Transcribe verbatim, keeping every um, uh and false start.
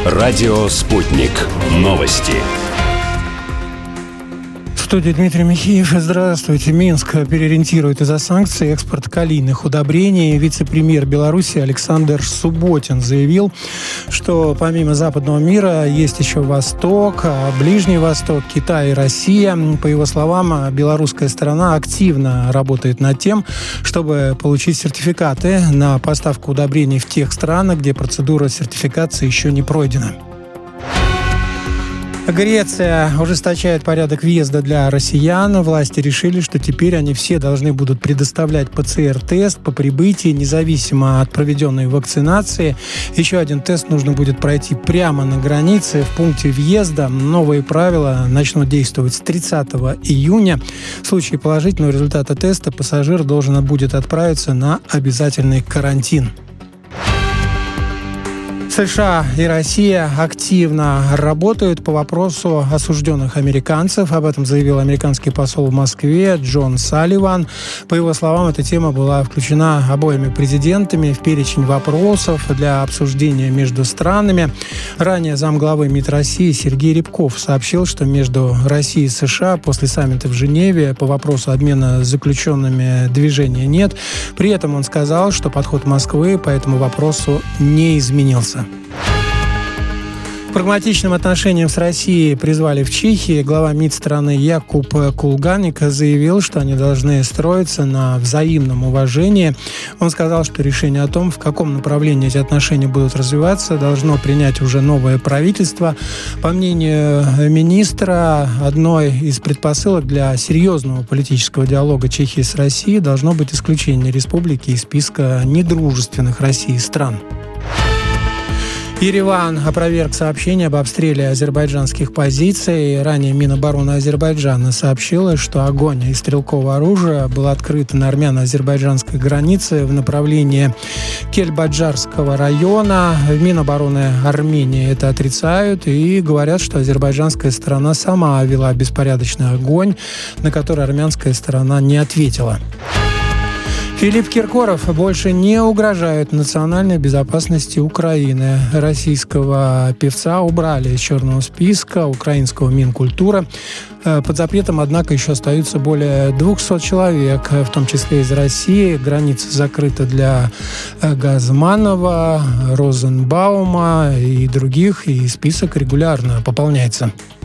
Радио «Спутник». Новости. В студии Дмитрий Михеев. Здравствуйте. Минск переориентирует из-за санкций экспорт калийных удобрений. Вице-премьер Беларуси Александр Субботин заявил, что помимо западного мира есть еще Восток, Ближний Восток, Китай и Россия. По его словам, белорусская сторона активно работает над тем, чтобы получить сертификаты на поставку удобрений в тех странах, где процедура сертификации еще не пройдена. Греция ужесточает порядок въезда для россиян. Власти решили, что теперь они все должны будут предоставлять ПЦР-тест по прибытии, независимо от проведенной вакцинации. Еще один тест нужно будет пройти прямо на границе в пункте въезда. Новые правила начнут действовать с тридцатого июня. В случае положительного результата теста пассажир должен будет отправиться на обязательный карантин. США и Россия активно работают по вопросу осужденных американцев. Об этом заявил американский посол в Москве Джон Салливан. По его словам, эта тема была включена обоими президентами в перечень вопросов для обсуждения между странами. Ранее замглавы МИД России Сергей Рябков сообщил, что между Россией и США после саммита в Женеве по вопросу обмена заключенными движения нет. При этом он сказал, что подход Москвы по этому вопросу не изменился. К прагматичным отношениям с Россией призвали в Чехии. Глава МИД страны Якуб Кулганик заявил, что они должны строиться на взаимном уважении. Он сказал, что решение о том, в каком направлении эти отношения будут развиваться, должно принять уже новое правительство. По мнению министра, одной из предпосылок для серьезного политического диалога Чехии с Россией должно быть исключение республики из списка недружественных России стран. Ереван опроверг сообщение об обстреле азербайджанских позиций. Ранее Минобороны Азербайджана сообщила, что огонь из стрелкового оружия был открыт на армяно-азербайджанской границе в направлении Кельбаджарского района. В Минобороны Армении это отрицают и говорят, что азербайджанская сторона сама вела беспорядочный огонь, на который армянская сторона не ответила. Филипп Киркоров больше не угрожает национальной безопасности Украины. Российского певца убрали из черного списка украинского Минкультуры. Под запретом, однако, еще остаются более двухсот человек, в том числе из России. Граница закрыта для Газманова, Розенбаума и других, и список регулярно пополняется.